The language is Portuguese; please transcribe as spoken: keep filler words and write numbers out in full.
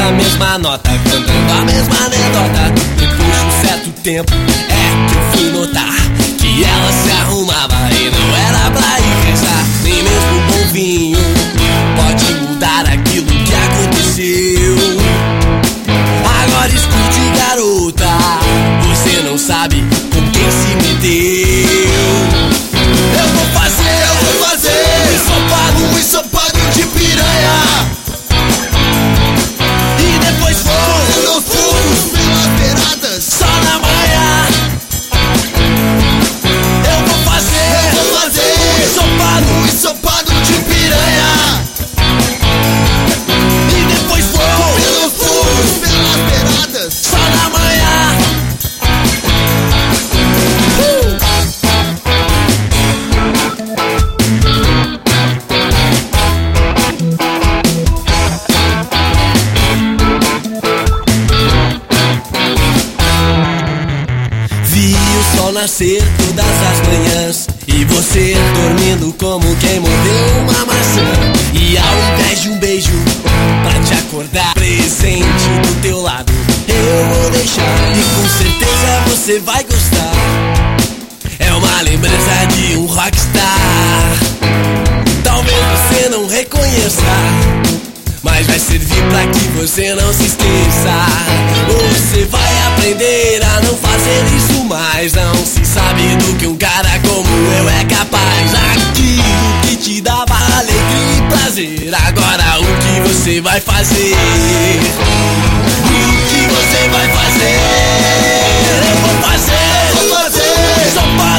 a mesma nota, cantando a mesma anedota. Depois de um certo tempo é que eu fui notar que ela se arrumava e não era pra ir rezar. Nem mesmo um bom vinho pode mudar aquilo que aconteceu. Agora escute, garota, você não sabe com quem se meteu. Eu vou fazer, eu vou fazer um ensopado, um ensopado de piranha. E depois vou meus pulos pelas beiradas, só na manhã. Eu vou fazer, eu vou fazer um ensopado, um ensopado de piranha. E depois vou meus pulos pelas beiradas, só na manhã. uh! Vi o sol nascer todas as manhãs e você dormindo como quem mordeu uma maçã. E ao invés de um beijo pra te acordar, presente do teu lado eu vou deixar. E com certeza você vai gostar. É uma lembrança de um rockstar. Talvez você não reconheça, mas vai servir pra que você não se esqueça. Você vai aprender a não fazer isso mais. Não se sabe do que um cara como eu é capaz. Aquilo que te dava alegria e prazer, agora o que você vai fazer? O que você vai fazer? Eu vou fazer, eu vou fazer.